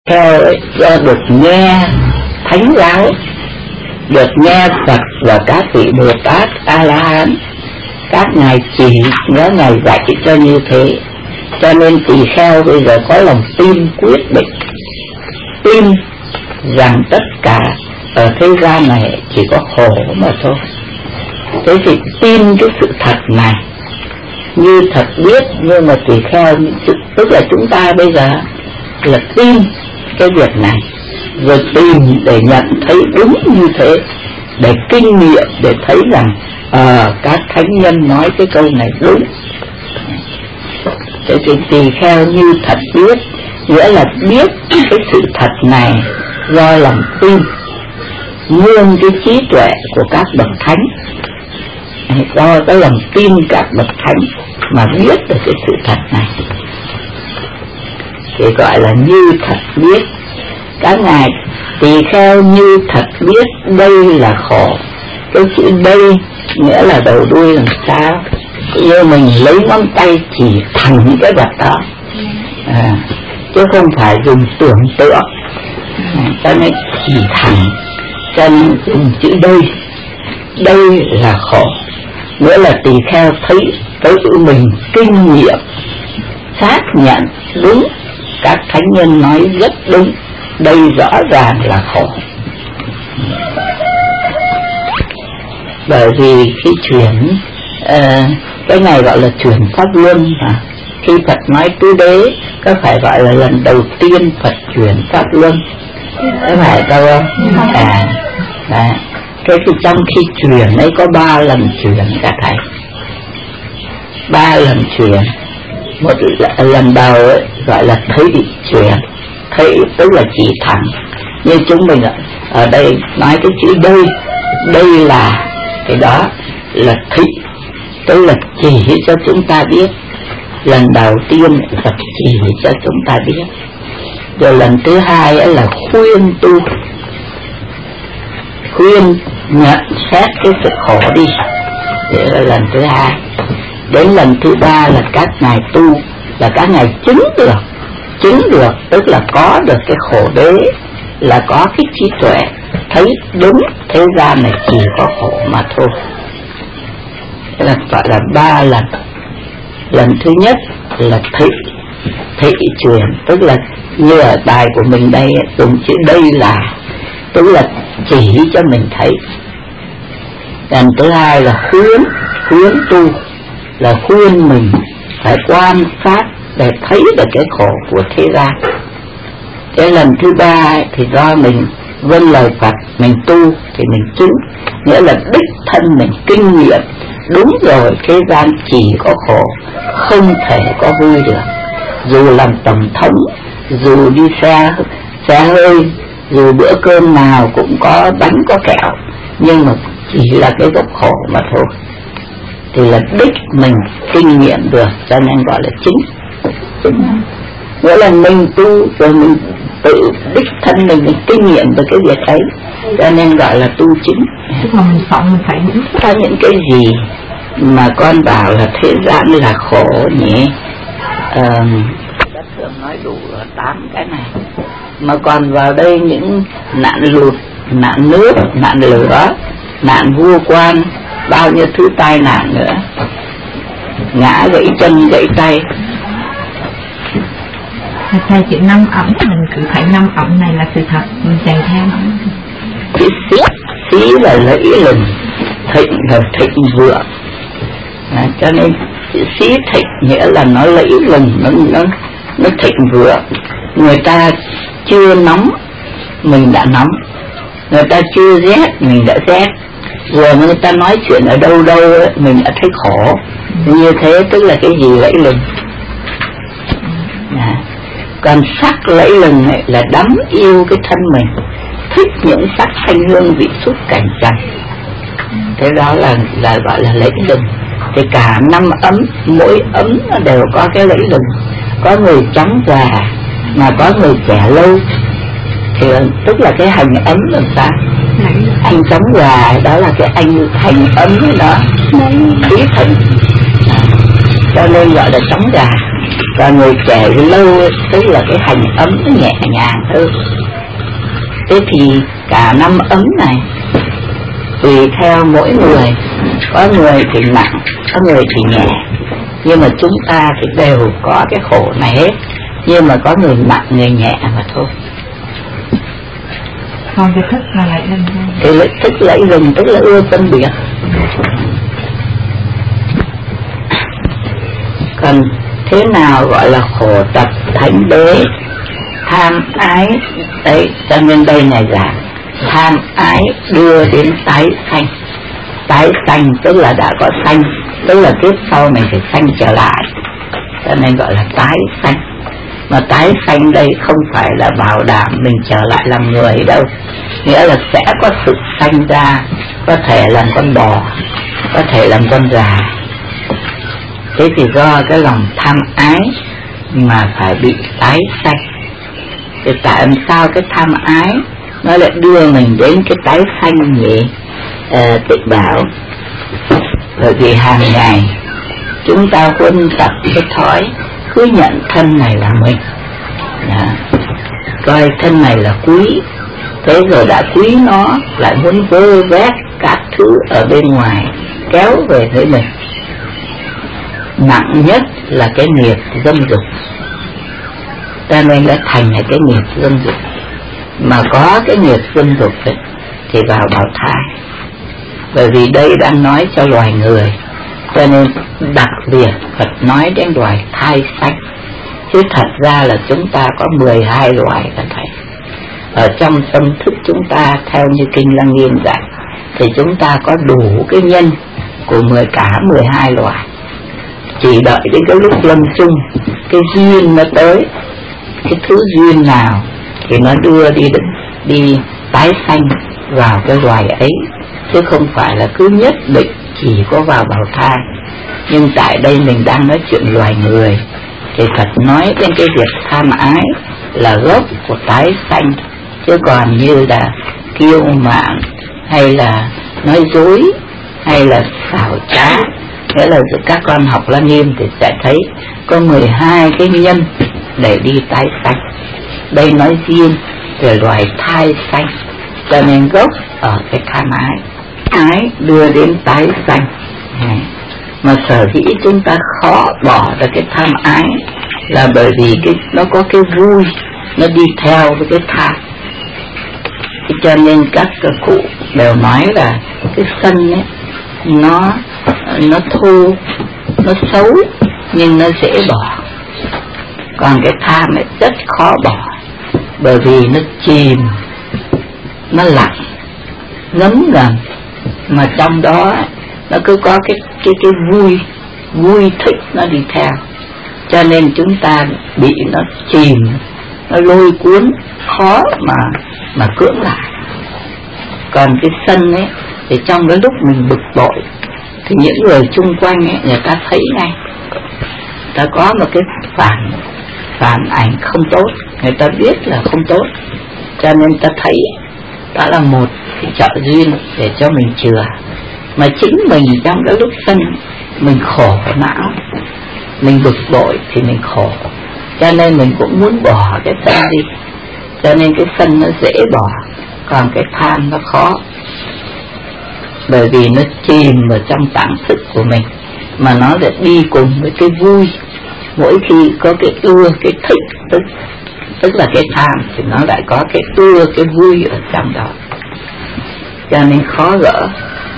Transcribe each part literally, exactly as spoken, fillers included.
theo ấy, do được nghe thánh giáo, được nghe Phật và các vị Bồ Tát A La Hán, các ngài chỉ, nhớ ngài dạy cho như thế, cho nên tỳ kheo bây giờ có lòng tin quyết định, tin rằng tất cả ở thế gian này chỉ có khổ mà thôi. Thế thì tin cái sự thật này như thật biết, nhưng mà tùy theo tức là chúng ta bây giờ là tin cái việc này, rồi tìm để nhận thấy đúng như thế, để kinh nghiệm, để thấy rằng à, các thánh nhân nói cái câu này đúng. Thế thì tùy theo như thật biết, nghĩa là biết cái sự thật này do lòng tin, nương cái trí tuệ của các bậc thánh, do cái lòng tin các bậc thánh mà biết được cái sự thật này, thì gọi là như thật biết. Các ngài tỳ kheo như thật biết đây là khổ. Cái chữ đây nghĩa là đầu đuôi làm sao, như mình lấy ngón tay chỉ thẳng cái vật đó, à, chứ không phải dùng tưởng tượng, à, cho nên chỉ thẳng, cho nên dùng chữ đây. Đây là khổ, nghĩa là tỳ kheo thấy cái chữ mình kinh nghiệm, xác nhận đúng, các thánh nhân nói rất đúng, đây rõ ràng là khổ. Bởi vì khi chuyển uh, cái này gọi là chuyển pháp luân à. Khi Phật nói tứ đế có phải gọi là lần đầu tiên Phật chuyển pháp luân, có phải đâu không? À, à cái thì trong khi chuyển ấy có ba lần chuyển cả thầy, ba lần chuyển. Một lần đầu ấy, gọi là thấy chuyển, thấy tức là chỉ thẳng, như chúng mình ở đây nói cái chữ đây, đây là cái đó là thị, tức là chỉ cho chúng ta biết. Lần đầu tiên Phật chỉ cho chúng ta biết. Rồi lần thứ hai ấy là khuyên tu, khuyên nhận xét cái sự khổ đi, để là lần thứ hai. Đến lần thứ ba là các ngài tu, là các ngài chứng được, chứng được tức là có được cái khổ đế, là có cái trí tuệ, thấy đúng thế gian này chỉ có khổ mà thôi. Thế là gọi là ba lần. Lần thứ nhất là thị, thị truyền, tức là như ở bài của mình đây dùng chữ đây là, tức là chỉ cho mình thấy. Lần thứ hai là khuyến, khuyến tu, là khuyên mình phải quan sát để thấy được cái khổ của thế gian. Cái lần thứ ba thì do mình vâng lời Phật, mình tu thì mình chứng, nghĩa là đích thân mình kinh nghiệm đúng rồi, thế gian chỉ có khổ, không thể có vui được. Dù làm tổng thống, dù đi xe xe hơi, dù bữa cơm nào cũng có bánh có kẹo, nhưng mà chỉ là cái gốc khổ mà thôi. Thì là đích mình kinh nghiệm được, cho nên gọi là chính. Nghĩa là mình tu rồi mình tự đích thân mình, mình kinh nghiệm được cái việc ấy, cho nên gọi là tu chính. Tức là mình sống mình phải những có những cái gì mà con bảo là thế gian là khổ nhỉ? Ờ, đã thường nói đủ tám cái này, mà còn vào đây những nạn lụt, nạn nước, nạn lửa, nạn vua quan, bao nhiêu thứ tai nạn nữa, ngã gãy chân gãy tay. Thầy chữ năm ẩm, mình cứ thấy năm ẩm này là sự thật, mình chạy theo nó. Chữ xí, xí là lẫy lừng, thịnh là thịnh vượng, à, cho nên chữ xí thịnh nghĩa là nó lẫy lừng, nó, nó, nó thịnh vượng. Người ta chưa nóng, mình đã nóng, người ta chưa rét, mình đã rét. Rồi người ta nói chuyện ở đâu đâu ấy, mình đã thấy khổ. Như thế tức là cái gì lẫy lừng. À, còn sắc lẫy lừng ấy là đắm yêu cái thân mình, thích những sắc thanh hương vị xúc cảnh trần. Thế đó là là gọi là lẫy lừng. Thì cả năm ấm, mỗi ấm nó đều có cái lẫy lừng. Có người trắng già, mà có người trẻ lâu. Thì tức là cái hành ấm làm sao? Anh trắng già đó là cái anh hành ấm đó, khí thịnh, cho nên gọi là trắng già. Và người trẻ lâu ấy, tức là cái hành ấm nó nhẹ nhàng hơn. Thế thì cả năm ấm này tùy theo mỗi người, có người thì nặng, có người thì nhẹ, nhưng mà chúng ta thì đều có cái khổ này hết, nhưng mà có người nặng người nhẹ mà thôi. Còn cái thức là lại lần Cái lợi thức lấy rừng tức là ưa phân biệt. Còn thế nào gọi là khổ tập thánh đế? Tham ái đấy, cho nên đây này giảng tham ái đưa đến tái sanh. Tái sanh tức là đã có sanh, tức là kiếp sau mình phải sanh trở lại, cho nên gọi là tái sanh. Mà tái sanh đây không phải là bảo đảm mình trở lại làm người đâu, nghĩa là sẽ có sự sanh ra, có thể làm con bò, có thể làm con gà. Thế thì do cái lòng tham ái mà phải bị tái sanh. Thì tại sao cái tham ái nó lại đưa mình đến cái tái sanh nhỉ? Ờ, Tịch bảo bởi vì hàng ngày chúng ta huân tập cái thói cứ nhận thân này là mình, đó. Coi thân này là quý, thế rồi đã quý nó lại muốn vơ vét các thứ ở bên ngoài kéo về với mình. Nặng nhất là cái nghiệp dâm dục, cho nên đã thành là cái nghiệp dâm dục. Mà có cái nghiệp dâm dục ấy, thì vào bào thai. Bởi vì đây đang nói cho loài người, cho nên đặc biệt Phật nói đến loài thai sanh. Chứ thật ra là chúng ta có mười hai loài cả thầy. Ở trong tâm thức chúng ta theo như Kinh Lăng Nghiêm dạy, thì chúng ta có đủ cái nhân của mười cả mười hai loài. Chỉ đợi đến cái lúc lâm chung, cái duyên nó tới, cái thứ duyên nào thì nó đưa đi đi tái sanh vào cái loài ấy, chứ không phải là cứ nhất định chỉ có vào bào thai. Nhưng tại đây mình đang nói chuyện loài người, thì Phật nói đến cái việc tham ái là gốc của tái sanh, chứ còn như là kiêu mạn hay là nói dối hay là xảo trá, nghĩa là các con học Lăng Nghiêm thì sẽ thấy có mười hai cái nhân để đi tái sanh. Đây nói riêng về loài thai sanh, cho nên gốc ở cái tham ái. Ái đưa đến tái sanh. Mà sở dĩ chúng ta khó bỏ được cái tham ái là bởi vì cái nó có cái vui nó đi theo với cái tham. Cho nên các cụ đều nói là cái sân ấy nó nó thô, nó xấu nhưng nó dễ bỏ. Còn cái tham ấy rất khó bỏ, bởi vì nó chìm, nó lặng, ngấm ngầm, mà trong đó nó cứ có cái cái cái vui, vui thích nó đi theo, cho nên chúng ta bị nó chìm, nó lôi cuốn, khó mà mà cưỡng lại. Còn cái sân ấy thì trong cái lúc mình bực bội thì những người chung quanh ấy người ta thấy ngay, ta có một cái phản phản ảnh không tốt, người ta biết là không tốt, cho nên ta thấy đó là một cái trợ duyên để cho mình chừa. Mà chính mình trong cái lúc sân mình khổ não, mình bực bội thì mình khổ, cho nên mình cũng muốn bỏ cái sân đi, cho nên cái sân nó dễ bỏ, còn cái tham nó khó, bởi vì nó chìm vào trong tạng thức của mình, mà nó lại đi cùng với cái vui. Mỗi khi có cái ưa, cái thích, tức tức là cái tham, thì nó lại có cái ưa, cái vui ở trong đó, cho nên khó gỡ.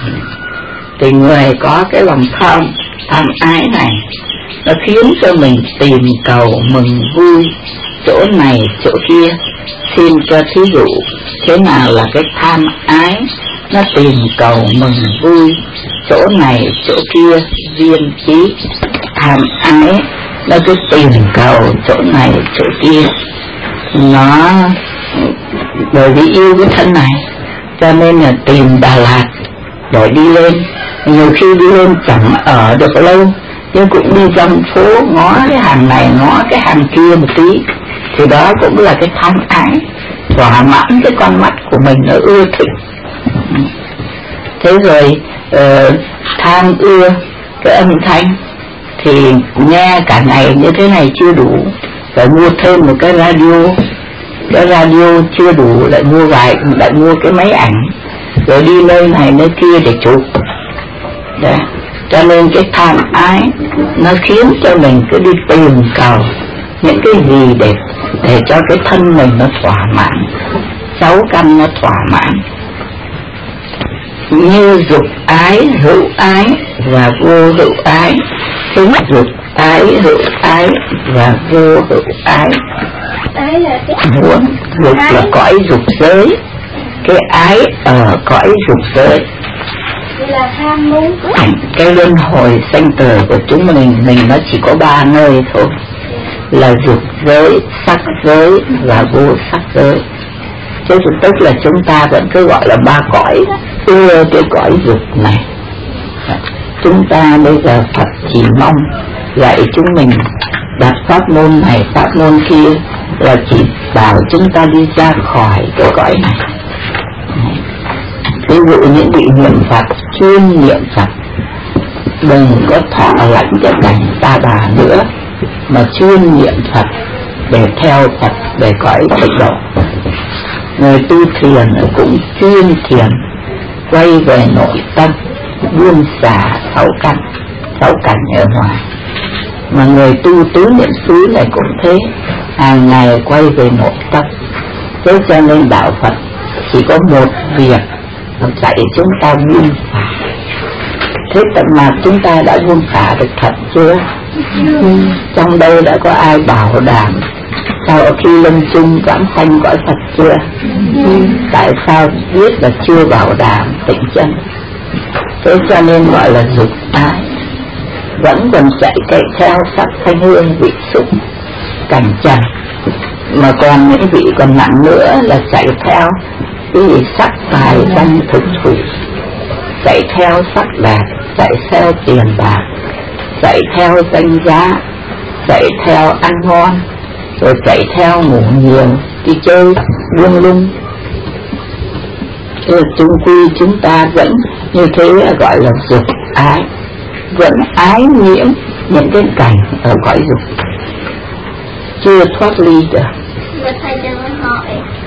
Thì người có cái lòng tham, tham ái này, nó khiến cho mình tìm cầu mừng vui chỗ này chỗ kia. Xin cho thí dụ thế nào là cái tham ái nó tìm cầu mừng vui chỗ này chỗ kia viên trí. Tham ái nó cứ tìm cầu chỗ này chỗ kia, nó bởi vì yêu cái thân này cho nên là tìm Đà Lạt rồi đi lên. Nhiều khi đi lên chẳng ở được lâu, nhưng cũng đi dòng phố ngó cái hàng này ngó cái hàng kia một tí, thì đó cũng là cái tham ái, thỏa mãn cái con mắt của mình nó ưa thích. Thế rồi uh, tham ưa cái âm thanh, thì nghe cả ngày như thế này chưa đủ, phải mua thêm một cái radio. Cái radio chưa đủ, lại mua vài, lại mua cái máy ảnh, rồi đi nơi này nơi kia để chụp. Đấy. Cho nên cái tham ái nó khiến cho mình cứ đi tìm cầu những cái gì để để cho cái thân mình nó thỏa mãn, sáu căn nó thỏa mãn. Như dục ái, hữu ái và vô hữu ái, tính dục ái, hữu ái và vô hữu ái. Ái là cái Muốn dục là cõi dục giới, cái ái ở cõi dục giới. là ham muốn. Cái luân hồi sanh tử của chúng mình mình nó chỉ có ba nơi thôi, là dục giới, sắc giới và vô sắc giới. Chứ tức là chúng ta vẫn cứ gọi là ba cõi, ưa cái cõi dục này. Chúng ta bây giờ Phật chỉ mong dạy chúng mình đặt pháp môn này pháp môn kia, là chỉ bảo chúng ta đi ra khỏi cái cõi này. Ví dụ những vị niệm Phật, chuyên niệm Phật, đừng có thọ lãnh cái cảnh ta bà nữa, mà chuyên niệm Phật để theo Phật, để cõi tịnh độ. Người tu thiền cũng chuyên thiền, quay về nội tâm, buông xả sáu căn, sáu cảnh ở ngoài. Mà người tu tứ niệm xứ này cũng thế, hàng ngày quay về nội tâm. Thế cho nên đạo Phật chỉ có một việc dạy chúng ta buông xả. Thế tận mà chúng ta đã buông xả được thật chưa? Ừ. Trong đây đã có ai bảo đảm sau khi lâm chung vãng sanh cõi Phật chưa? Ừ. Tại sao biết là chưa bảo đảm tịnh chân? Thế cho nên gọi là dục ái, vẫn còn chạy chạy theo sắc thanh hương vị xúc cảnh trần. Mà còn những vị còn nặng nữa là chạy theo cái gì sắc tài danh thực thủy, chạy theo sắc đẹp, chạy theo tiền bạc, chạy theo danh giá, chạy theo ăn ngon, rồi chạy theo ngủ nhiều, đi chơi buông lung. Thế chung quy chúng ta vẫn như thế gọi là dục ái, vẫn ái nhiễm những cái cảnh ở cõi dục, chưa thoát ly được. Và thầy cho mình hỏi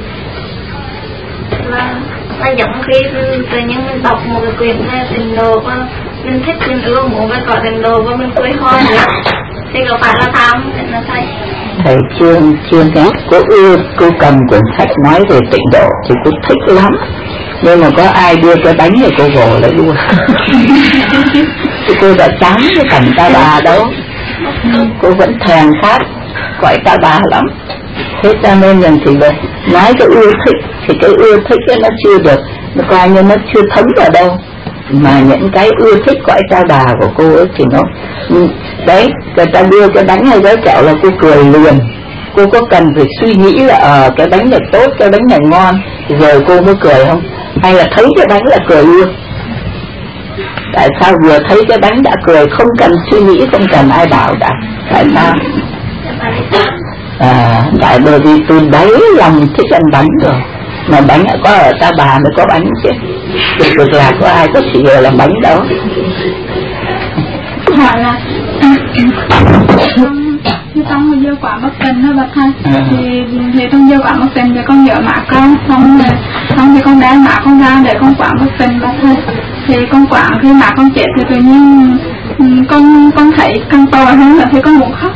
là, là giống khi tự nhiên mình đọc một cái quyển Tịnh Độ và mình thích, mình ưa muốn về cõi Tịnh Độ và mình quay hoa nữa, thì có phải là tham là thầy? Thầy chưa chưa nghe cô ưa, cô cầm quyển sách nói về Tịnh Độ thì cô thích lắm, nhưng mà có ai đưa cái bánh thì cô vồ lại đua. Thì cô đã chán cái cảnh ta bà đâu, cô vẫn thèm khát cõi ta bà lắm. Thế cho nên rằng thì vậy, nói cái ưa thích thì cái ưa thích ấy nó chưa được, nó coi như nó chưa thấm vào đâu. Mà những cái ưa thích cõi ta bà của cô ấy thì nó đấy, người ta đưa cái bánh hay gói kẹo là cô cười liền. Cô có cần phải suy nghĩ là ờ cái bánh này tốt, cái bánh này ngon rồi cô mới cười không? Hay là thấy cái bánh là cười luôn? Tại sao vừa thấy cái bánh đã cười, không cần suy nghĩ, không cần ai bảo cả? Tại sao? À, tại bởi vì từ đấy lòng thích ăn bánh rồi. Mà bánh có ở ta bà mới có bánh chứ, thì cực là có ai có chỉ vừa làm bánh đâu. Hỏi là như trong gieo quả bất tình đó bà thầy, thì thì trong gieo quả bất tình thì con vợ mạ con, xong rồi xong thì con đem mạ con ra để con quả bất tình bà thầy. Thì con quả khi mạ con chết thì tự nhiên con con thấy càng tội hơn là thì con muốn khóc.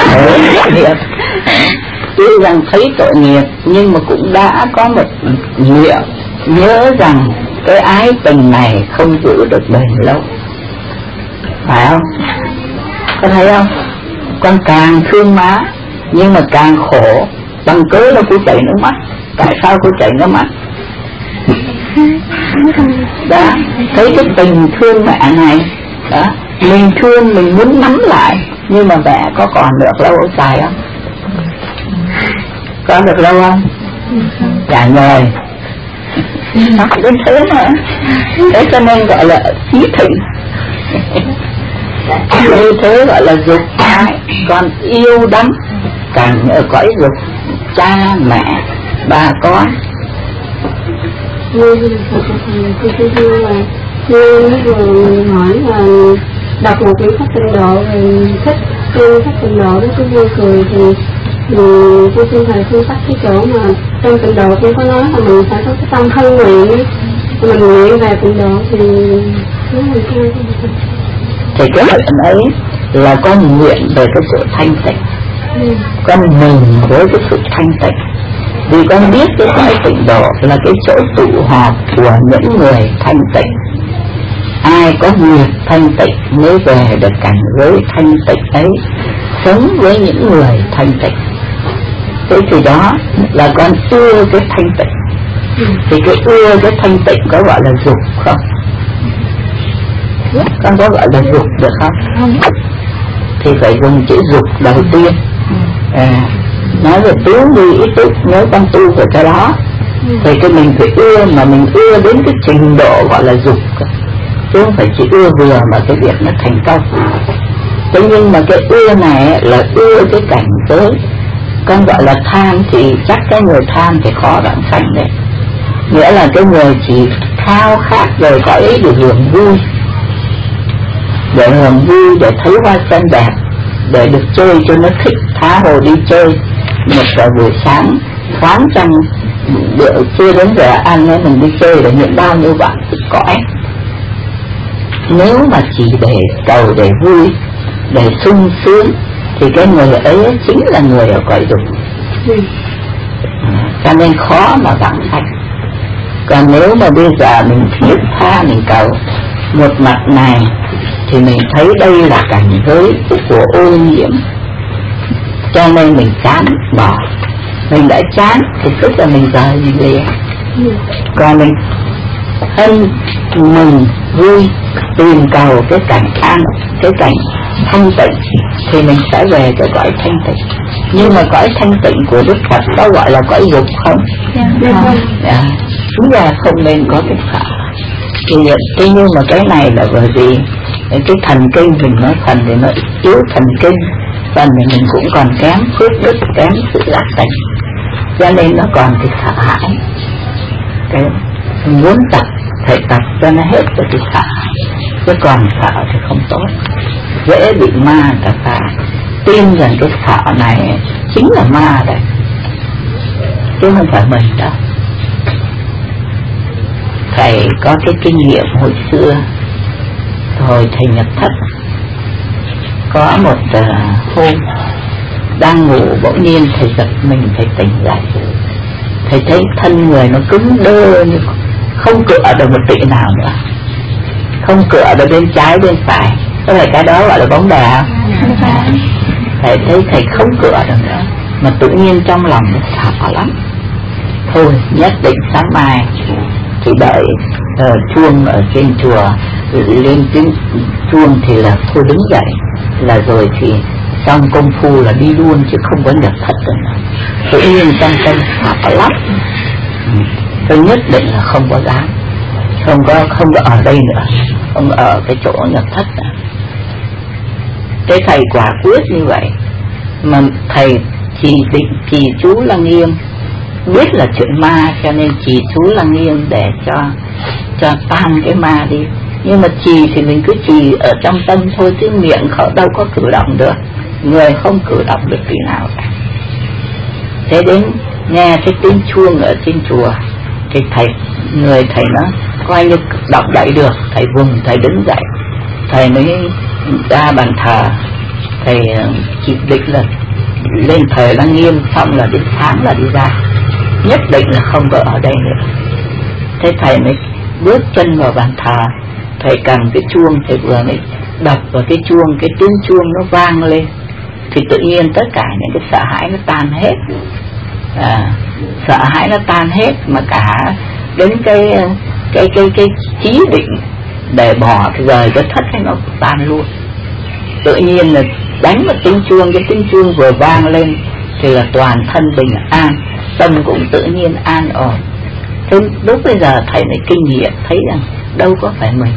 Tuy rằng thấy tội nghiệp nhưng mà cũng đã có một niệm nhớ rằng cái ái tình này không giữ được bền lâu, phải không? Có thấy không? Con càng thương má nhưng mà càng khổ, bằng cớ là cô chảy nước mắt. Tại sao cô chảy nước mắt? Đó, thấy cái tình thương mẹ này đó, mình thương mình muốn nắm lại, nhưng mà mẹ có còn được lâu dài không? Có được lâu không? Cả người nó đến thế mà. Thế cho nên gọi là chí thịnh. Như thế gọi là dục ái. Còn yêu đắm càng ở cõi dục cha mẹ bà con. Như tôi tôi tôi là như người hỏi là đọc một quyển sách tịnh độ rồi thích yêu sách tịnh độ nó cứ vui cười thì thì tôi xin thầy phân tích cái chỗ mà trong tịnh độ tôi có nói là mình phải có cái tâm thân nguyện, mình nguyện về tịnh độ thì nó là sao? Thì cái nguyện ấy là con nguyện về cái sự thanh tịnh, ừ. Con mừng với cái sự thanh tịnh, vì con biết cái cõi tịnh độ là cái chỗ tụ họp của những người thanh tịnh. Ai có nghiệp thanh tịnh mới về được cảnh giới thanh tịnh ấy, sống với những người thanh tịnh. Thế thì đó là con ưa cái thanh tịnh. Thì cái ưa cái thanh tịnh có gọi là dục không? Con có gọi là dục được không? Thì phải dùng chữ dục đầu tiên. À, nói về tu đi ít túc, nếu con tu về cái đó thì cái mình phải ưa, mà mình ưa đến cái trình độ gọi là dục, chứ không phải chỉ ưa vừa mà cái việc nó thành công. Thế nhưng mà cái ưa này là ưa cái cảnh giới. Con gọi là tham thì chắc cái người tham thì khó đoạn sanh đấy. Nghĩa là cái người chỉ khao khát rồi có ý được hưởng vui, để hưởng vui, để thấy hoa sen đẹp, để được chơi cho nó thích, tha hồ đi chơi. Một giờ buổi sáng thoáng trong bữa chưa đến giờ ăn ấy, mình đi chơi để nhận bao nhiêu bạn cõi. Nếu mà chỉ để cầu để vui, để sung sướng thì cái người ấy chính là người ở cõi dục. ừ. Cho nên khó mà vãng sanh. Còn nếu mà bây giờ mình thiết tha mình cầu, một mặt này thì mình thấy đây là cảnh giới của ô nhiễm, cho nên mình chán bỏ. Mình đã chán thì tức là mình rời mình liền. ừ. Còn mình hân mừng vui tìm cầu cái cảnh an, cái cảnh thanh tịnh thì mình sẽ về cái cõi thanh tịnh. Nhưng mà cõi thanh tịnh của Đức Phật có gọi là cõi dục không? Dạ. Chúng ta không nên có cái sợ. Thì thế nhưng mà cái này là bởi vì cái thần kinh mình nói phần thì nó yếu thần kinh, phần thì mình cũng còn kém phước đức, kém sự giác tỉnh, cho nên nó còn cái sợ hãi. Cái mình muốn tập phải tập cho nó hết cái sự sợ, chứ còn sợ thì không tốt, dễ bị ma cả ta tin rằng cái sợ này chính là ma đấy, chứ không phải mình đâu. Thầy có cái kinh nghiệm hồi xưa, hồi thầy nhập thất, có một uh, hôm đang ngủ bỗng nhiên thầy giật mình, thầy tỉnh dậy, thầy thấy thân người nó cứng đơ, không cựa được một tị nào nữa, không cựa được bên trái bên phải. Có phải cái đó gọi là bóng đè không? À, thầy thấy thầy không cựa được nữa, mà tự nhiên trong lòng nó sợ lắm. Thôi nhất định sáng mai thì đợi uh, chuông ở trên chùa lên tiếng chuông thì là thôi đứng dậy là rồi thì trong công phu là đi luôn, chứ không có nhập thất nữa. Tự nhiên trong tâm sợ lắm. ừ. Tôi nhất định là không có dám, không có không có ở đây nữa, không ở cái chỗ nhập thất nữa. Thế thầy quả quyết như vậy, mà thầy chỉ định trì chú Lăng Nghiêm, biết là chuyện ma cho nên trì chú Lăng Nghiêm để cho cho tan cái ma đi. Nhưng mà trì thì mình cứ trì ở trong tâm thôi, chứ miệng họ đâu có cử động được, người không cử động được tí nào cả. Thế đến nghe cái tiếng chuông ở trên chùa thì thầy, người thầy nó coi như động đậy được, thầy vùng, thầy đứng dậy, thầy mới ra bàn thờ, thầy chỉ định là lên thờ Lăng Nghiêm, xong là đến sáng là đi ra, nhất định là không có ở đây nữa. Thế thầy mới bước chân vào bàn thờ, thầy cầm cái chuông, thầy vừa mới đập vào cái chuông, cái tiếng chuông nó vang lên, thì tự nhiên tất cả những cái sợ hãi nó tan hết. À, sợ hãi nó tan hết, mà cả đến cái cái cái cái chí định để bỏ thì rời cái thất hay nó tan luôn. Tự nhiên là đánh vào tiếng chuông, cái tiếng chuông vừa vang lên thì là toàn thân bình an, tâm cũng tự nhiên an ổn. Thế lúc bây giờ thầy mới kinh nghiệm thấy rằng đâu có phải mình.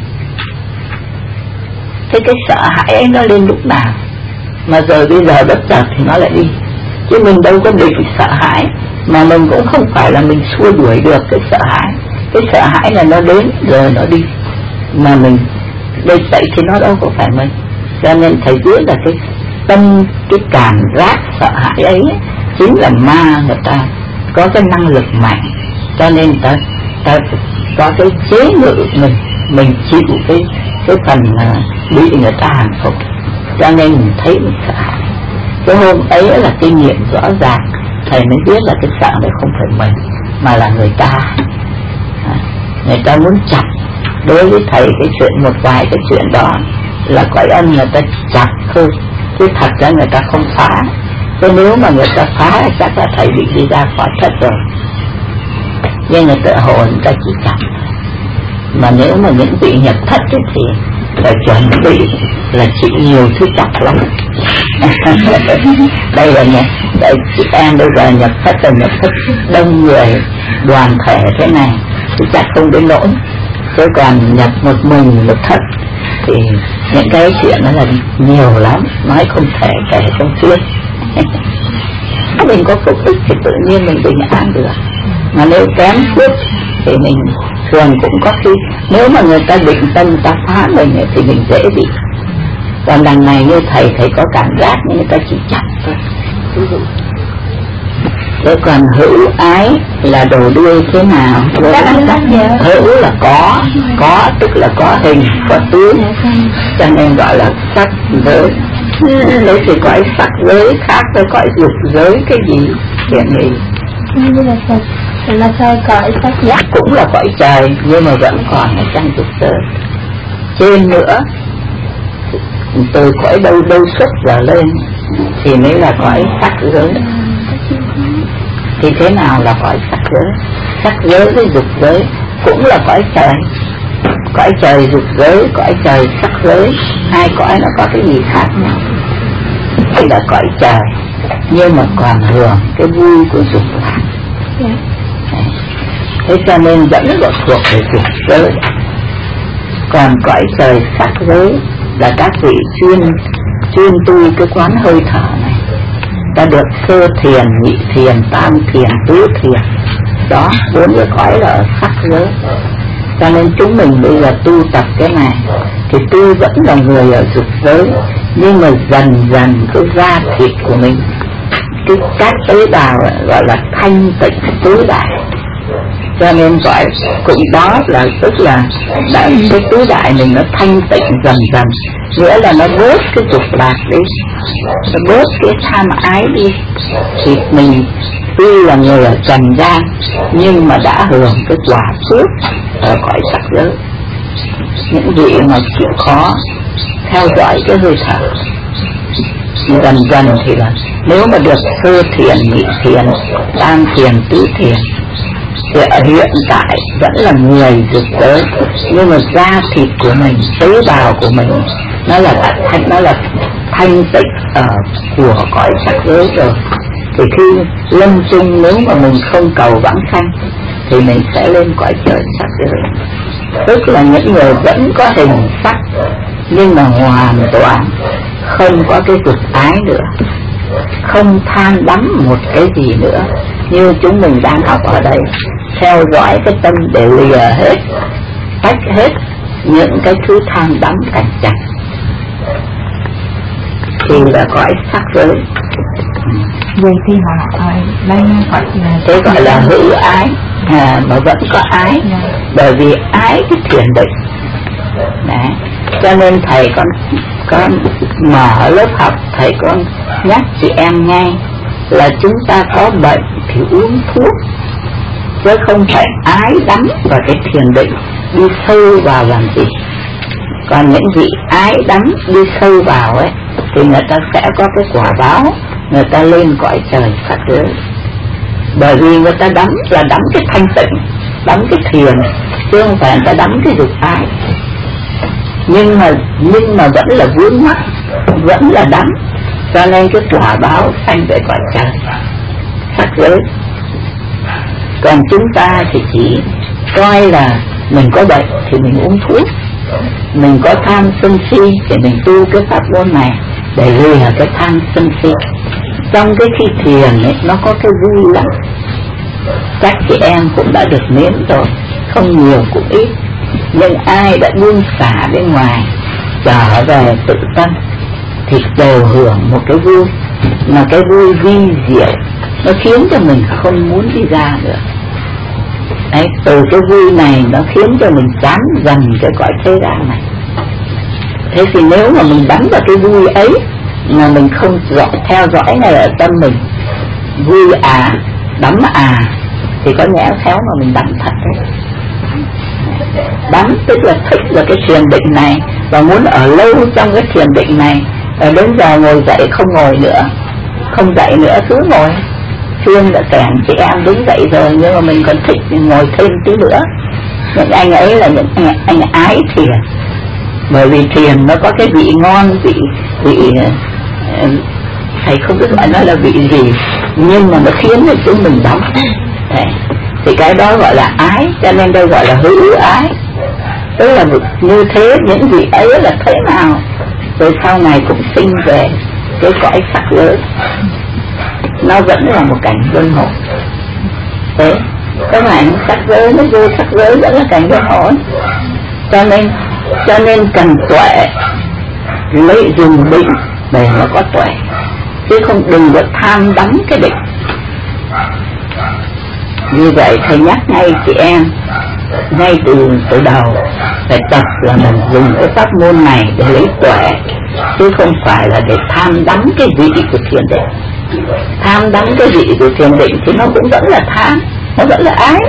Thế cái sợ hãi ấy nó lên lúc nào, mà rồi bây giờ bất chợt thì nó lại đi, chứ mình đâu có định sợ hãi, mà mình cũng không phải là mình xua đuổi được cái sợ hãi. Cái sợ hãi là nó đến rồi nó đi, mà mình đây vậy thì nó đâu có phải mình. Cho nên thầy biết là cái tâm, cái cảm giác sợ hãi ấy chính là ma người ta có cái năng lực mạnh, cho nên ta ta có cái chế ngự mình, mình chịu cái cái phần uh, bị người ta hàng phục, cho nên mình thấy mình sợ hãi. Cái hôm ấy là kinh nghiệm rõ ràng, thầy mới biết là cái sợ này không phải mình mà là người ta. À, người ta muốn chặt. Đối với thầy cái chuyện, một vài cái chuyện đó là cõi âm người ta chặt thôi, chứ thật ra người ta không phá. Chứ nếu mà người ta phá chắc là thầy bị đi ra khỏi thất rồi. Nhưng người tự hồ người ta chỉ chặt. Mà nếu mà những vị nhập thất ấy thì phải chuẩn bị là chịu nhiều thứ chặt lắm. Đây là nhà, đây chị em bây giờ nhập thất là nhập thất đông người đoàn thể thế này thì chắc không đến nỗi. Chứ còn nhập một mình một thất thì những cái chuyện đó là nhiều lắm, nói không thể kể không xuôi. Mình có phúc đức thì tự nhiên mình bình an được, mà nếu kém phúc thì mình thường cũng có khi, nếu mà người ta định tâm ta phá mình thì mình dễ bị. Còn đằng này như thầy, thầy có cảm giác như người ta chỉ chặt thôi. Thế còn hữu ái là đồ đuôi thế nào? Hữu là có, có tức là có hình, có tướng, cho nên gọi là sắc giới. Thế thì cõi sắc giới khác với cõi dục giới cái gì? Chuyện gì? Là sao cõi sắc giới cũng là cõi trời nhưng mà vẫn còn ở trong dục giới. Trên nữa từ cõi đâu đâu xuất trở lên thì mới là cõi sắc giới. Thì thế nào là cõi sắc giới? Sắc giới với dục giới cũng là cõi trời. Cõi trời dục giới, cõi trời sắc giới, hai cõi nó có cái gì khác nhau? Đây là cõi trời nhưng mà còn hưởng cái vui của dục lạc. Thế cho nên vẫn gọi thuộc về dục giới. Còn cõi trời sắc giới là các vị chuyên chuyên tu cái quán hơi thở này, ta được sơ thiền, nhị thiền, tam thiền, tứ thiền. Đó, bốn cái cõi là ở sắc giới. Cho nên chúng mình bây giờ tu tập cái này thì tu vẫn là người ở dục giới, nhưng mà dần dần cái da thịt của mình, cái các tế bào gọi là thanh tịnh tối đại. Cho nên gọi cũng đó là tức là đã, cái tứ đại mình nó thanh tịnh dần dần, nghĩa là nó bớt cái dục lạc đi, nó bớt cái tham ái đi, thì mình tuy là người ở trần gian nhưng mà đã hưởng cái quả phước ở cõi sắc giới. Những vị mà chịu khó theo dõi cái hơi thở dần dần thì là nếu mà được sơ thiền, nhị thiền, tam thiền, tứ thiền thì ở hiện tại vẫn là người dục giới, nhưng mà da thịt của mình, tế bào của mình nó là thanh, nó là thanh tịnh ở của cõi sắc giới rồi. Thì khi lâm chung nếu mà mình không cầu vãng sanh thì mình sẽ lên cõi trời sắc giới, tức là những người vẫn có hình sắc nhưng mà hoàn toàn không có cái dục ái nữa, không tham đắm một cái gì nữa, như chúng mình đang học ở đây, theo dõi cái tâm để lìa hết, tách hết những cái thứ tham đắm cảnh trần, thì là cõi sắc giới. Vậy thì họ ở đây gọi là thế gọi là hữu ái, à, mà vẫn có ái, bởi vì ái cái thiền định. Đấy. Cho nên thầy con con mở lớp học, thầy con nhắc chị em ngay là chúng ta có bệnh thì uống thuốc, chứ không phải ái đắm vào cái thiền định đi sâu vào làm gì. Còn những vị ái đắm đi sâu vào ấy thì người ta sẽ có cái quả báo, người ta lên cõi trời sắc giới. Bởi vì người ta đắm là đắm cái thanh tịnh, đắm cái thiền, chứ không phải người ta đắm cái dục ái. Nhưng mà nhưng mà vẫn là vướng mắc, vẫn là đắm, cho nên cái quả báo sanh về cõi trời sắc giới. Còn chúng ta thì chỉ coi là mình có bệnh thì mình uống thuốc, mình có tham sân si thì mình tu cái pháp môn này để lìa cái tham sân si. Trong cái khi thiền ấy, nó có cái vui lắm, các chị em cũng đã được nếm rồi, không nhiều cũng ít, Nhưng ai đã buông xả bên ngoài trở về tự tâm thì đều hưởng một cái vui, mà cái vui vi diệu, nó khiến cho mình không muốn đi ra nữa. Đấy, từ cái vui này nó khiến cho mình chán dần cái cõi thế gian này. Thế thì nếu mà mình đắm vào cái vui ấy mà mình không dõi, theo dõi ngay ở tâm mình, vui à, đắm à, thì có nhẽ khéo mà mình đắm thật đấy. Đắm tức là thích vào cái thiền định này và muốn ở lâu trong cái thiền định này. Ở đến giờ ngồi dậy không ngồi nữa, không dậy nữa cứ ngồi. Phương đã kèm chị em đứng dậy rồi, nhưng mà mình còn thích ngồi thêm tí nữa. Những anh ấy là những anh, anh ái thiền, bởi vì thiền nó có cái vị ngon, vị vị thầy không biết gọi nó là vị gì, nhưng mà nó khiến cho chúng mình đắm. Đấy. Thì cái đó gọi là ái, cho nên đây gọi là hữu ái. Tức là như thế, những vị ấy là thế nào, rồi sau này cũng sinh về cái cõi sắc giới, nó vẫn là một cảnh luân hồi. Thế các bạn sắc giới nó vô sắc giới vẫn là cảnh luân hồi. Cho nên cho nên cần tuệ, lấy dùng định để nó có tuệ, chứ không đừng có tham đắm cái định. Như vậy thầy nhắc ngay chị em ngay từ từ đầu phải tập là mình dùng cái pháp môn này để lấy tuệ, chứ không phải là để tham đắm cái vị của thiền định. Tham đắm cái vị của thiền định thì nó cũng vẫn là tham, nó vẫn là ái.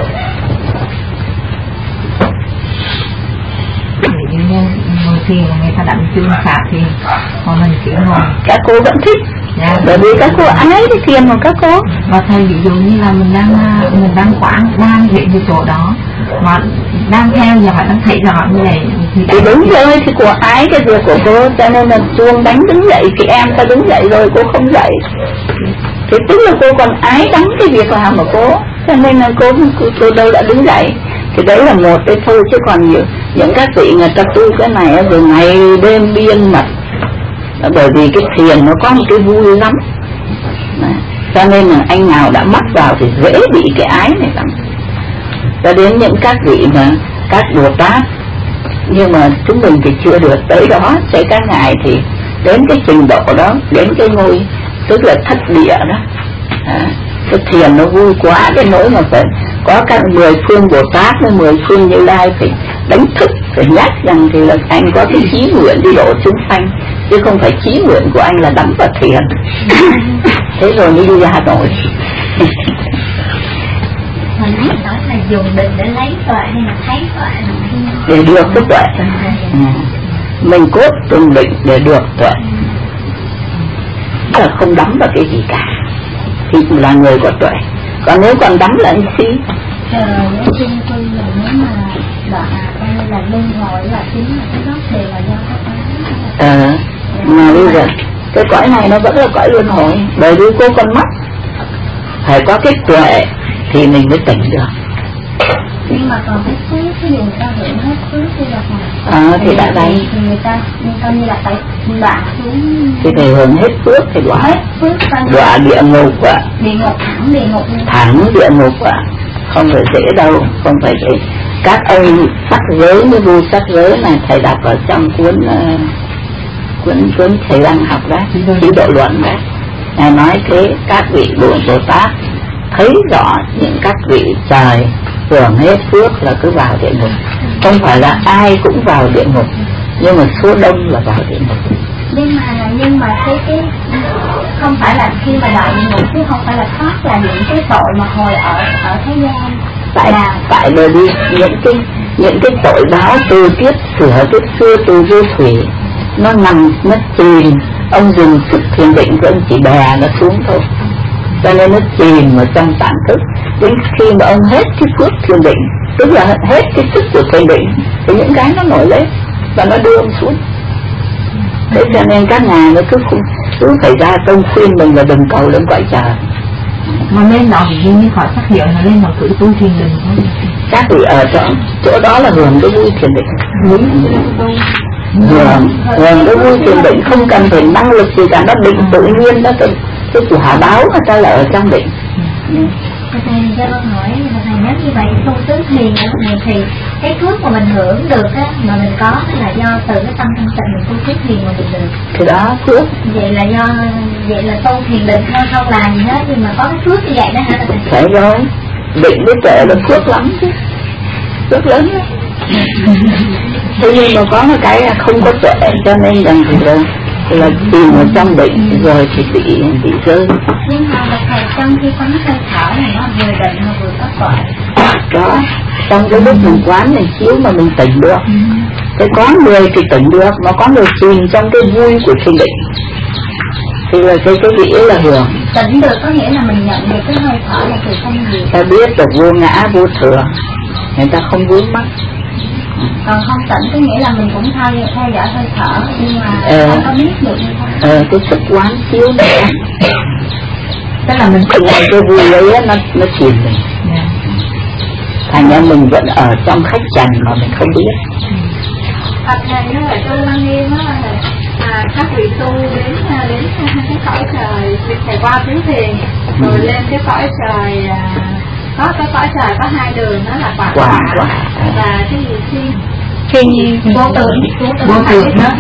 Ngồi thiền người ta đặng chuông xạ thiền, còn mình chỉ ngồi. Các cô vẫn thích, dạ. Bởi vì các cô ái cái thiền của các cô. Và thầy ví dụ như là mình đang mình đang quán, đang hiện cái chỗ đó mà đang theo dõi, đang thấy rõ như vậy thì, thì đúng rồi, thì của ái cái việc của cô, cho nên là chuông đánh đứng dậy, chị em ta đứng dậy rồi cô không dậy, thì tức là cô còn ái đắm cái việc làm của cô, cho nên là cô cô, cô đâu đã đứng dậy. Thì đấy là một cái thôi, chứ còn nhiều những các vị người ta tu cái này rồi ngày đêm biên mật, bởi vì cái thiền nó có một cái vui lắm. Đấy. Cho nên là anh nào đã mắc vào thì dễ bị cái ái này lắm. Cho đến những các vị mà các Bồ Tát, nhưng mà chúng mình thì chưa được tới đó. Thế các ngài thì đến cái trình độ đó, đến cái ngôi tức là thất địa đó. À, cái thiền nó vui quá cái nỗi mà phải có các mười phương Bồ Tát với mười phương Như Lai phải đánh thức, phải nhắc rằng thì là anh có cái chí nguyện đi độ chúng sanh, chứ không phải chí nguyện của anh là đắm vào thiền. Thế rồi mới đi ra nổi. Mình nói là dùng định để lấy tuệ hay là thấy tuệ? Để được cái tuệ. Ừ. Mình cốt dùng định để được tuệ, là không đắm vào cái gì cả thì là người có tuệ. Còn nếu còn đắm là anh si. Ờ, nếu chung quy là nếu mà đoạn coi như là luân hồi là chính là cái gốc đều là do có ái. Ờ, mà bây giờ cái cõi này nó vẫn là cõi luân hồi, bởi vì cô con mắt phải có cái tuệ thì mình mới tỉnh được. Nhưng mà còn cái phước, ví dụ người ta hưởng hết phước thì là Ờ, thì đã đây thì người ta coi như là phải đoạn xuống, thì phải hưởng hết phước thì đọa hết phước đọa địa ngục ạ. Địa ngục, thẳng địa ngục luôn. Thẳng địa ngục ạ. Không phải dễ đâu, không phải dễ. Các ông sắc giới với vô sắc giới này thầy đọc ở trong cuốn uh, cuốn cuốn thầy đang học đó, chế độ luận đó. Ngài nói thế, các vị Bồ Bồ Tát thấy rõ những các vị trời hưởng hết phước là cứ vào địa ngục. Không phải là ai cũng vào địa ngục, nhưng mà số đông là vào địa ngục. Nhưng mà nhưng mà cái cái không phải là khi mà vào địa ngục chứ không phải là thoát là những cái tội mà hồi ở ở thế gian. Tại là... tại bởi vì những cái những cái tội báo từ kiếp sửa kiếp xưa từ vô thủy nó nằm nó chìm, ông dùng sức thiền định của ông chỉ đè nó xuống thôi, cho nên nó chìm ở trong tạng thức. Đến khi mà ông hết cái phước thiền định, tức là hết cái sức của thiền định, thì những cái nó nổi lên và nó đưa ông xuống. Thế cho nên các ngài nó cứ cứ phải ra công khuyên mình là đừng cầu lên cõi trời. Mà lên đó thì như khỏi phát hiện là lên đó cứ tu thiền định thôi. Các vị ở chỗ, chỗ đó là hưởng cái vui thiền định. Hưởng, hưởng cái vui thiền định không cần phải năng lực gì cả, nó định tự nhiên đó. Cái, cái quả báo người ta là ở trong định. Thầy cho con hỏi, thầy nhắc như vậy tu tứ thiền này thì cái phước mà mình hưởng được á, mà mình có là do từ cái tâm thanh tịnh mình tu tứ thiền mà mình được. Thì đó phước. Vậy là do vậy là tu thiền định thôi, không làm gì hết nhưng mà có cái phước như vậy đó hả? Phải rồi, định với tuệ là phước lắm chứ, phước lớn đó. Thế nhưng mà có một cái là không có tuệ cho nên rằng thì là là tìm ở trong bệnh rồi thì bị bị rơi. Nhưng mà thầy trong khi có hơi thở này nó vừa định mà vừa có tuệ. Đó, trong cái lúc mình quán mình chiếu mà mình tỉnh được. Thế có người thì tỉnh được, mà có người chìm trong cái vui của thiền định thì là cái cái nghĩa là hưởng. Tỉnh được có nghĩa là mình nhận được cái hơi thở là từ tâm gì. Ta biết là vô ngã vô thường, người ta không vướng mắc. Còn không tỉnh có nghĩa là mình cũng theo theo dõi hơi thở nhưng mà ờ, không có biết được như thế. Ờ, cái sức quán chiếu nữa. Tức là mình cái ngày cái vui ấy nó nó chìm mình. Yeah. Thành ra mình vẫn ở trong khách trần mà mình không biết. Thật này nó ở trong Lăng Nghiêm á, à, các vị tu đến đến cái cõi trời phải qua tứ thiền rồi ừ. lên cái cõi trời à, có cái cõi trời có hai đường, đó là quả quả, quả và cái gì thiên thiên vô tượng vô tượng đó.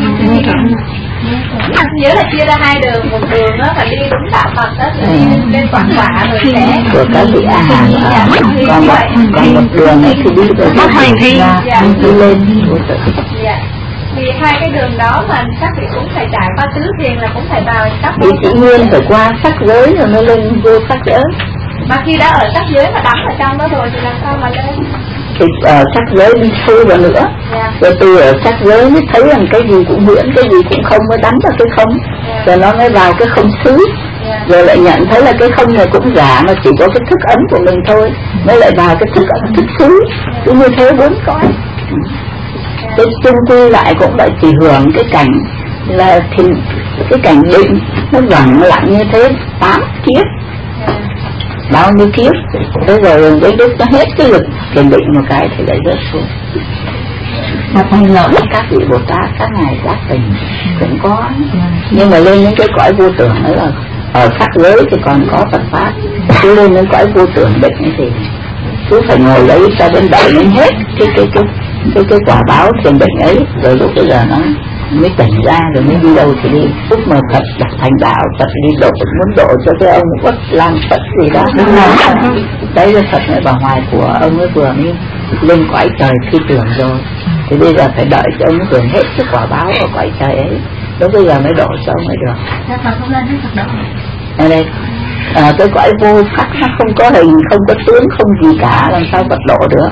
Nhớ là chia ra hai đường, một đường đó là đi đúng đạo Phật đó thì đi lên quả quả rồi sẽ của các vị a hàm, còn một còn một đường này thì đi rồi mất hành thi đi lên vô tượng. Thì hai cái đường đó mà các vị cũng phải trải qua tứ thiền là cũng phải vào các vị chỉ nguyên phải qua sắc giới rồi mới lên vô sắc giới. Mà khi đã ở sắc giới mà đắm ở trong đó rồi thì làm sao mà lên? Thì ở sắc giới đi sâu vào nữa. Yeah. Rồi từ ở sắc giới mới thấy rằng cái gì cũng huyễn, cái gì cũng không, mới đắm vào cái không. Yeah. Rồi nó mới vào cái không xứ. Yeah. Rồi lại nhận thấy là cái không này cũng giả mà chỉ có cái thức ấn của mình thôi. Mới lại vào cái thức ấn, thức xứ. Cứ như thế bốn cõi. Cái chung quy lại cũng lại chỉ hưởng cái cảnh là thì cái cảnh định nó vẳng lặng như thế tám kiếp. Yeah. Bao nhiêu kiếp, thế rồi đến lúc nó hết cái lực thiền định một cái thì lại rớt xuống. Mà thay lợi các vị Bồ Tát, các ngài giác tình cũng có, nhưng mà lên những cái cõi vô tưởng nữa là ở sắc giới thì còn có Phật pháp, chứ lên những cõi vô tưởng định cái gì, cứ phải ngồi lấy cho đến đợi đến hết cái cái cái cái cái quả báo thiền định ấy, rồi lúc bây giờ nó mới tỉnh ra rồi mới đi đâu thì đi. Lúc mà Phật đặt thành đạo, Phật đi độ, muốn độ cho cái ông Uất Lan Phật gì đó, đấy là Phật mới bảo hoài của ông ấy vừa mới lên cõi trời phi tưởng rồi, thì bây giờ phải đợi cho ông hưởng hết cái quả báo ở cõi trời ấy, lúc bây giờ mới độ cho ông ấy được. Phật không lên hết Phật đó. Ở đây à, cái cõi vô sắc nó không có hình, không có tướng, không gì cả, làm sao Phật độ được.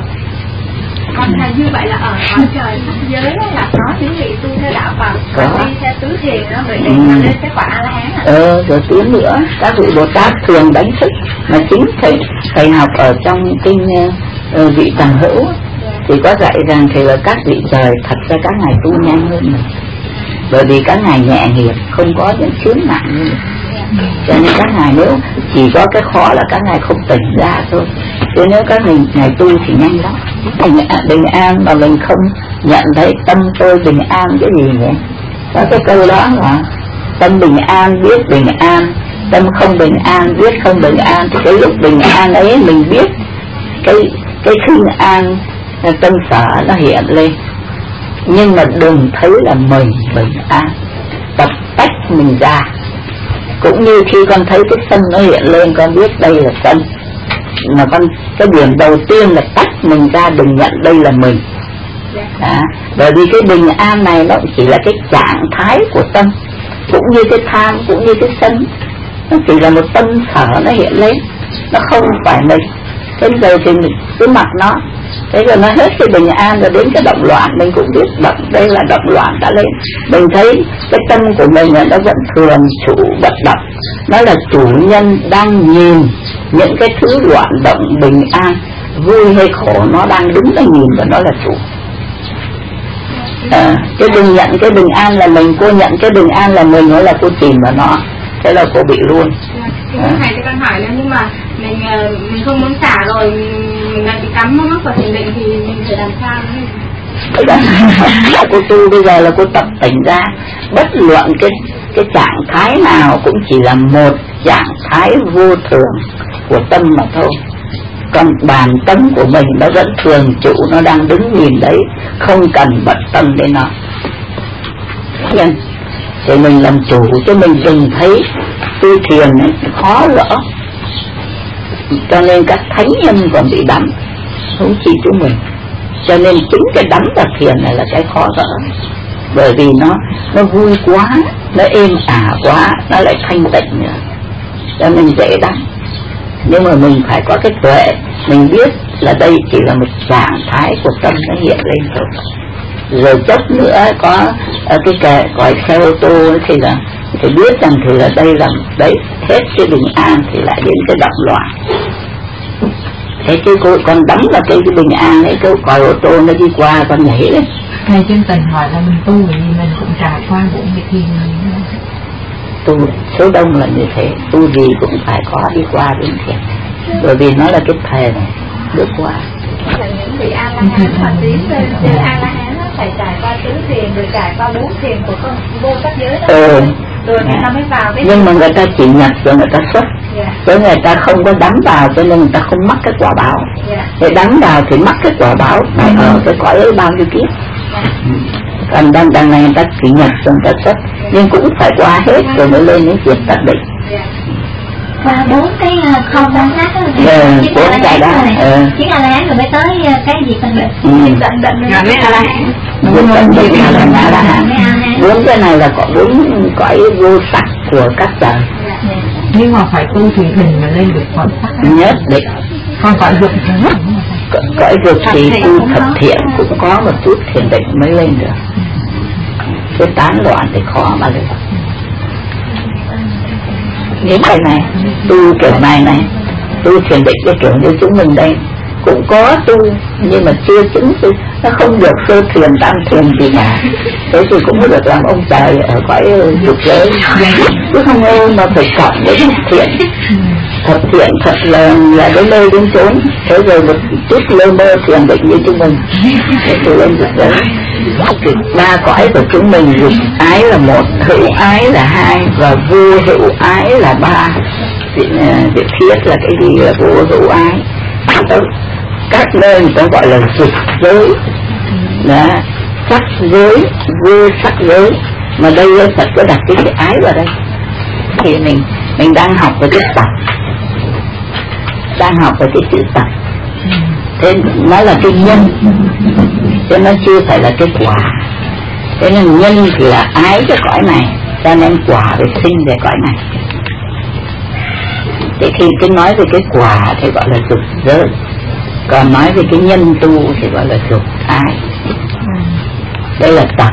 Còn thầy như vậy là ở cõi trời sắc giới là có những vị tu theo đạo Phật, còn đi theo tứ thiền nó mới để ừ. lên cái quả A-la-hán à? Ờ, rồi tiến nữa, các vị Bồ Tát thường đánh thức, mà chính thầy thầy học ở trong kinh uh, vị Tầm Hữu thì có dạy rằng thì là các vị trời thật ra các ngài tu nhanh hơn mình, bởi vì các ngài nhẹ nghiệp, không có những chướng nặng như mình. Cho nên các ngài nếu chỉ có cái khó là các ngài không tỉnh ra thôi, chứ nếu các mình ngài tu thì nhanh lắm. Bình, bình an mà mình không nhận thấy tâm tôi bình an cái gì nhỉ? Có cái câu đó là tâm bình an biết bình an, tâm không bình an biết không bình an. Thì cái lúc bình an ấy mình biết cái cái khinh an tâm sở nó hiện lên, nhưng mà đừng thấy là mình bình an, tập tách mình ra. Cũng như khi con thấy cái sân nó hiện lên, con biết đây là sân, mà con cái điểm đầu tiên là tách mình ra, đừng nhận đây là mình. Đó. Bởi vì cái bình an này nó chỉ là cái trạng thái của tâm, cũng như cái tham, cũng như cái sân, nó chỉ là một tâm sở nó hiện lên, nó không phải mình. Thế giờ thì mình cứ mặc nó, thế rồi nó hết cái bình an rồi đến cái động loạn, mình cũng biết động đây là động loạn đã lên. Mình thấy cái tâm của mình là nó vẫn thường chủ bất động, nó là chủ nhân đang nhìn những cái thứ loạn động bình an, vui hay khổ nó đang đứng đây nhìn và nó là chủ. À, chứ đừng nhận cái bình an là mình, cô nhận cái bình an là mình, nó là cô tìm vào nó, thế là cô bị luôn. À. Thầy cho con hỏi là nhưng mà mình mình không muốn xả rồi, mình lại bị cắm mắc vào thiền định thì mình phải làm sao nữa? Cô tu bây giờ là cô tập tỉnh ra, bất luận cái cái trạng thái nào cũng chỉ là một trạng thái vô thường của tâm mà thôi. Còn bản tâm của mình nó vẫn thường trụ, nó đang đứng nhìn đấy, không cần bận tâm đến nó. Nên thì mình làm chủ cho mình đừng thấy tu thiền ấy khó rõ, cho nên các thánh nhân còn bị đắm, không chỉ chúng mình. Cho nên chính cái đắm vào thiền này là cái khó rõ, bởi vì nó nó vui quá, nó êm ả quá, nó lại thanh tịnh nữa, cho nên dễ đắm. Nhưng mà mình phải có cái tuệ, mình biết là đây chỉ là một trạng thái của tâm nó hiện lên thôi. Rồi chốc nữa có uh, cái kẻ gọi xe ô tô thì là thì biết rằng thì là đây là đấy, hết cái bình an thì lại đến cái động loạn. Thế cái cô con đắm vào cái, cái bình an ấy, cái còi ô tô nó đi qua con nhảy lên. Thầy chân tình hỏi là mình tu vì mình cũng trải qua bốn cái thiền. Tu số đông là như thế, tu gì cũng phải có đi qua đến thiền, bởi vì nó là cái thề này bước qua. Là những vị A La Hán mà tiến lên từ A La Hán phải trải qua tứ thiền, rồi trải qua bốn thiền của con vô sắc giới đó. Ừ. Rồi người ta mới vào cái. Nhưng mà người ta chỉ nhập rồi người ta xuất, yeah. Chứ người ta không có đắm vào, cho nên người ta không mắc cái quả báo. Yeah. Để đắm vào thì mắc cái quả báo phải ở ừ. cái cõi ấy bao nhiêu kiếp. Yeah. Ừ. Còn đang đang này người ta chỉ nhập rồi người ta xuất, yeah. Nhưng cũng phải qua hết rồi mới lên đến việc tận định. Yeah. Qua bốn cái không đáng khác đó, bốn cái đó, chính A La Hán rồi mới tới cái gì tận định, tận định rồi mới A La Hán, bốn tận định là A La Hán. Bốn cái này là có bốn cõi vô sắc của các trời. Nhưng mà phải tu thì định mà lên được cõi sắc. Nhất định. Còn cõi dục thì cõi dục thì tu thập thiện cũng có một chút thiền định mới lên được. Cái tán loạn thì khó mà được. Những cái này tu kiểu này này, tu thiền định cái kiểu như chúng mình đây cũng có tu, nhưng mà chưa chứng tu, nó không được sơ thiền tam thiền gì cả. Thế thì cũng được làm ông trời ở cõi dục giới, chứ không ơi mà phải cộng với thập thiện. Thập thiện thật là là đến nơi đến chốn, thế rồi một chút lơ mơ thiền định như chúng mình, thế thì lên dục giới. Ba cõi của chúng mình, dục ái là một, hữu ái là hai, và vô hữu ái là ba. Việc thiết là cái gì là vô hữu ái. Các nơi người ta gọi là dục giới, đó, sắc giới, vô sắc giới, mà đây Phật có đặt cái chữ ái vào đây. Thì mình mình đang học về cái tập, đang học về cái chữ tập, thế nó là cái nhân, chứ nó chưa phải là cái quả. Thế nên nhân thì là ái cái cõi này, cho nên quả về sinh về cõi này. Thế khi cái nói về cái quả thì gọi là dục giới, còn nói về cái nhân tu thì gọi là dục ái. Đây là tập.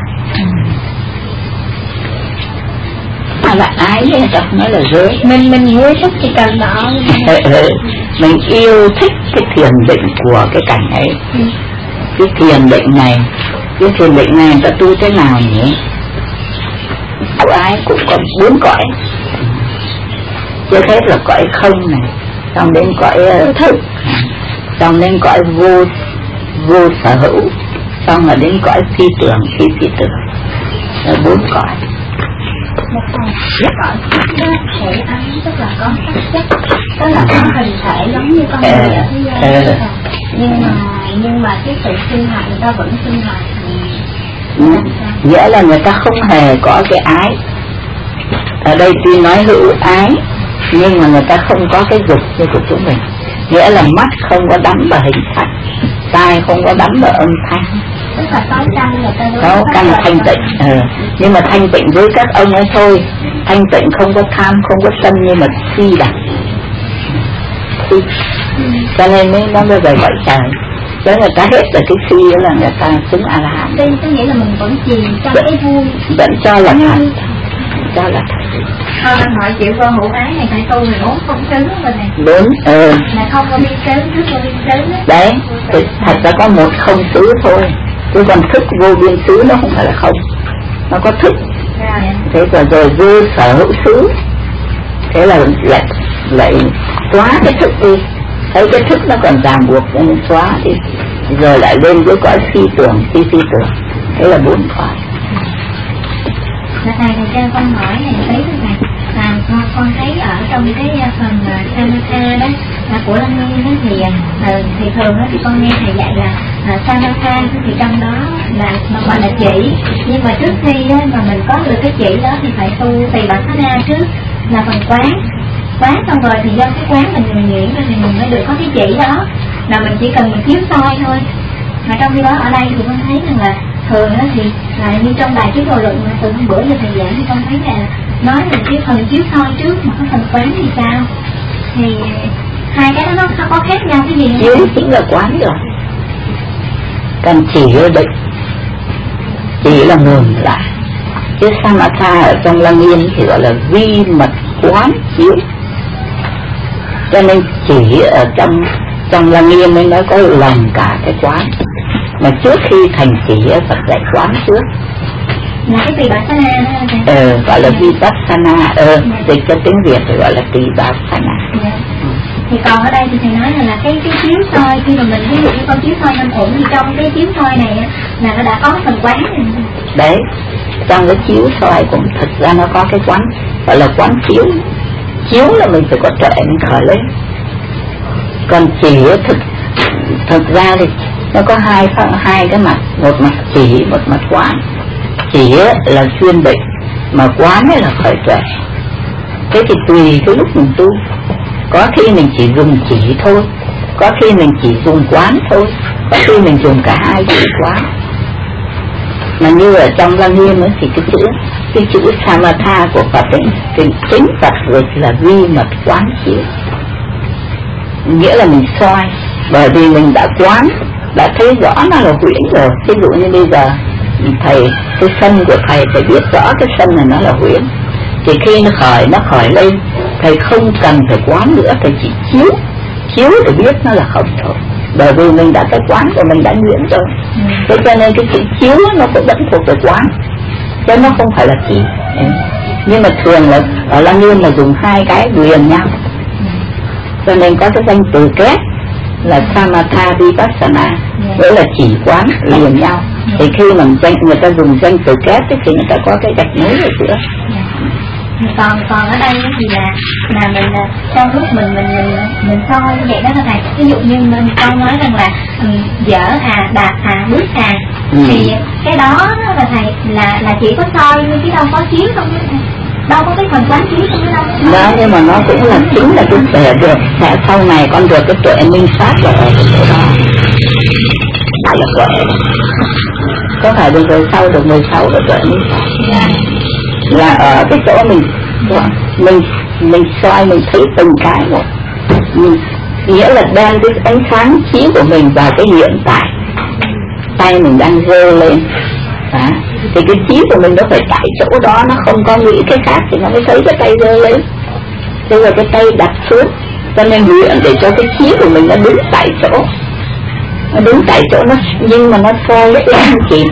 Mà là ái ấy, tập nói là giới. Mình mình vui thích thì cần đó. Mình yêu thích cái thiền định của cái cảnh ấy. Cái thiền định này, cái thiền định này người ta tu thế nào nhỉ? Cõi ái cũng có bốn cõi. Trước hết là cõi không này, xong đến cõi thức, xong đến cõi vô vô sở hữu, xong là đến cõi phi tưởng phi phi tưởng, là bốn cõi. Một cõi thể ái tức là có sắc chất, tức là có hình thể giống như con người ở thế gian, nhưng mà nhưng mà cái sự sinh hoạt người ta vẫn sinh hoạt. Nghĩa là người ta không hề có cái ái. Ở đây tuy nói hữu ái, nhưng mà người ta không có cái dục như của chúng mình. Nghĩa là mắt không có đắm vào hình sắc, tai không có đắm vào âm thanh, tức là sáu căn người ta sáu căn thanh tịnh. Ừ. Nhưng mà thanh tịnh với các ông ấy thôi, thanh tịnh không có tham, không có sân, nhưng mà si đặc, si. Cho nên mới nó mới về gọi trời. Chứ người ta hết rồi cái si đó là người ta chứng A La Hán. Đây có nghĩa là mình vẫn chìm trong cái vui, vẫn cho là thật, cho là thật. Thôi anh hỏi chị vô hữu ái này phải tu rồi bốn không xứ rồi này. Đúng, ừ. Là không có biên xứ, trước vô biên xứ. Đấy, thì thật ra có một không xứ thôi, chứ còn thức vô biên xứ nó không phải là không, nó có thức. Rồi. Thế rồi rồi vô sở hữu xứ, thế là lại lại xóa cái thức đi, thấy cái thức nó còn ràng buộc nên xóa đi, rồi lại lên với cõi phi tưởng phi phi tưởng, thế là bốn cõi. Là thầy thầy cho con hỏi này tí thôi thầy. À, con, con thấy ở trong cái phần uh, Samatha đó là của Lăng Nghiêm đó thì uh, thì thường đó thì con nghe thầy dạy là uh, Samatha thì trong đó là nó gọi là chỉ, nhưng mà trước khi đó, mà mình có được cái chỉ đó thì phải tu Vipassana trước là phần quán. Quán xong rồi thì do cái quán mình nhuyễn nhuyễn rồi thì mình mới được có cái chỉ đó, là mình chỉ cần mình chiếu soi thôi. Mà trong khi đó ở đây thì con thấy rằng là thường đó thì là như trong bài chiếu đồ luận mà từ hôm bữa giờ thầy giảng thì con thấy là nói là cái phần chiếu soi trước mà cái phần quán thì sao, thì hai cái đó nó có khác nhau cái gì không? Chiếu chính là quán rồi, còn chỉ ở đây chỉ là nguồn lại, chứ Samatha ở trong Lăng Nghiêm thì gọi là vi mật quán chiếu, cho nên chỉ ở trong trong Lăng Nghiêm mới nói có lòng cả cái quán, mà trước khi thành chỉ Phật dạy quán trước là cái Vipassana đó. Ờ, gọi là Vipassana, ờ, dịch cho tiếng Việt thì gọi là Vipassana. Dạ. Thì còn ở đây thì thầy nói là, là cái cái chiếu soi, khi mà mình ví dụ như con chiếu soi năm ổn thì trong cái chiếu soi này là nó đã có phần quán rồi. Đấy, trong cái chiếu soi cũng thực ra nó có cái quán, gọi là quán chiếu. Chiếu là mình phải có tuệ mình khởi lên. Còn chỉ thực thực ra thì nó có hai hai cái mặt, một mặt chỉ, một mặt quán. Chỉ là chuyên định, mà quán là khởi tuệ. Thế thì tùy cái lúc mình tu, có khi mình chỉ dùng chỉ thôi, có khi mình chỉ dùng quán thôi, có khi mình dùng cả hai chữ quán. Mà như ở trong Lăng Nghiêm ấy thì cái chữ cái chữ Samatha của Phật ấy, cái chính Phật dịch là vi mật quán chiếu, nghĩa là mình soi, bởi vì mình đã quán, đã thấy rõ nó là huyễn rồi. Ví dụ như bây giờ thầy, cái sân của thầy phải biết rõ cái sân này nó là huyễn, thì khi nó khởi nó khởi lên, thầy không cần phải quán nữa, thầy chỉ chiếu chiếu để biết nó là không thôi, bởi vì mình đã cái quán của mình đã luyện rồi. Thế cho nên cái chữ chiếu nó cũng vẫn thuộc về quán, chứ nó không phải là chỉ. Nhưng mà thường là ở Lăng Nghiêm là dùng hai cái liền nhau, cho nên có cái danh từ kép là Samatha Vipassana, nghĩa là chỉ quán liền nhau. Thì khi mà danh, người ta dùng danh từ kép thì người ta có cái gạch nối ở giữa. Còn còn ở đây thì là là mình trong lúc mình mình mình mình soi như vậy đó thầy. Ví dụ như mình con nói rằng là um, dở à, đạp à, bước à, ừ. Thì cái đó là thầy là là chỉ có soi chứ đâu có chiếu không đó thầy. Đâu có cái phần quán chiếu trong cái đâu. Đó, nhưng mà nó cũng là chính là cái tuệ được. Sẽ sau này con được cái tuệ minh sát là ở cái chỗ đó. Đó là tuệ. Có phải được rồi sau được mười sáu là tuệ minh sát. Yeah. Là ở cái chỗ mình mình mình soi mình thấy từng cái một, mình, nghĩa là đem cái ánh sáng chiếu của mình vào cái hiện tại, tay mình đang giơ lên đó. Thì cái chiếu của mình nó phải tại chỗ đó, nó không có nghĩ cái khác thì nó mới thấy cái tay giơ lên. Thế rồi cái tay đặt xuống, cho nên luyện để cho cái chiếu của mình nó đứng tại chỗ, nó đứng tại chỗ nó, nhưng mà nó soi rất là chìm.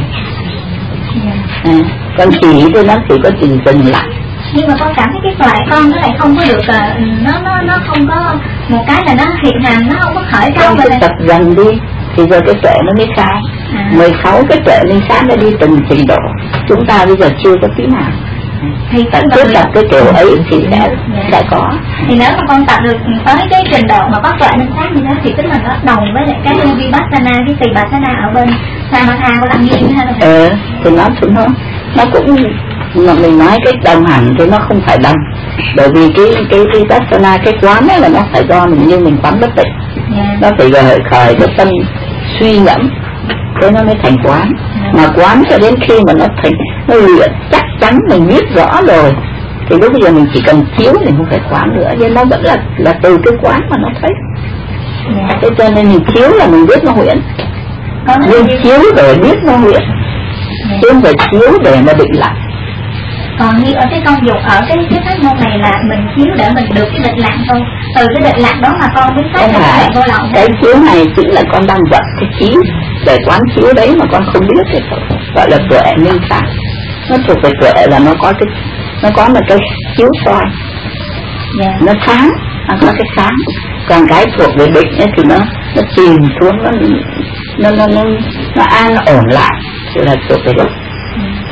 À, con chỉ thì nó chỉ có chừng dừng lại. Nhưng mà con cảm thấy cái tuệ con nó lại không có được, nó nó nó không có một cái là nó hiện hành, nó không có khởi cao. Con cứ tập dần đi thì rồi cái tuệ nó mới sai. À. mười sáu cái tuệ minh sát nó đi từng trình độ, chúng ta bây giờ chưa có tí nào. Thì ta cứ tập cái kiểu ấy thì đã dạ. đã có. Thì nếu mà con tập được tới cái trình độ mà có tuệ minh sát như thế thì tức là nó đồng với lại cái Vipassana, cái Vipassana ở bên Samatha của Lăng Nghiêm hay là? Ờ, thì nó cũng nó nó cũng mà mình nói cái đồng hẳn thì nó không phải đồng, bởi vì cái cái Vipassana cái quán ấy là nó phải do mình như mình quán bất tịnh, yeah. Nó phải gợi khởi cái tâm suy ngẫm, thế nó mới thành quán, yeah. Mà quán cho đến khi mà nó thành nó luyện chắc chắn mình biết rõ rồi thì lúc bây giờ mình chỉ cần chiếu mình không phải quán nữa, nhưng nó vẫn là là từ cái quán mà nó thấy, yeah. Thế cho nên mình chiếu là mình biết nó huyễn, nhưng chiếu để biết nó huyễn, yeah. Chứ không phải chiếu để mà định lại. Còn như ở cái công dụng ở cái cái pháp môn này là mình chiếu để mình được cái định lạc thôi, từ cái định lạc đó mà con biết phát cái vô lậu. Cái chiếu này chính là con đang vận cái chiếu để quán chiếu đấy mà con không biết thì gọi là tuệ minh sát. Nó thuộc về tuệ là nó có cái nó có một cái chiếu soi, yeah. Nó sáng, nó có cái sáng. Còn cái thuộc về định ấy thì nó nó chìm xuống, nó nó nó nó, nó an ổn lại, thì là thuộc về định.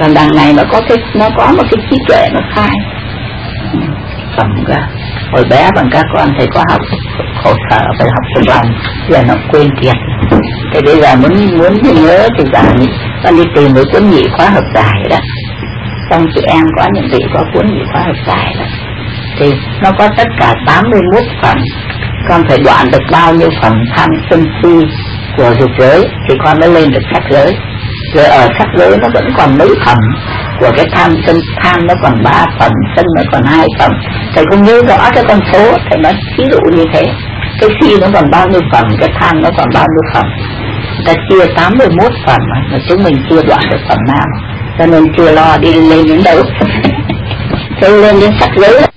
Còn đằng này nó có cái, nó có một cái trí tuệ nó khai phẩm ra. Hồi bé bằng các con thầy có học khổ sở phải học thuộc lòng, giờ nó quên kiệt. Thế bây giờ muốn muốn nhớ thì giờ con đi tìm một cuốn nhị khóa hợp giải đó, xong chị em có những vị có cuốn nhị khóa hợp giải đó, thì nó có tất cả tám mươi mốt phẩm. Con phải đoạn được bao nhiêu phẩm tham sân si của dục giới thì con mới lên được sắc giới. Rồi ở sắc giới nó vẫn còn mấy phẩm của cái tham sân, tham nó còn ba phẩm, sân nó còn hai phẩm. Thầy không nhớ rõ cái con số, thầy nói ví dụ như thế. Cái si nó còn bao nhiêu phẩm, cái tham nó còn bao nhiêu phẩm. Ta chia tám mươi mốt phẩm mà chúng mình chưa đoạn được phẩm nào, cho nên chưa lo đi lên đến đâu. Thế lên đến sắc giới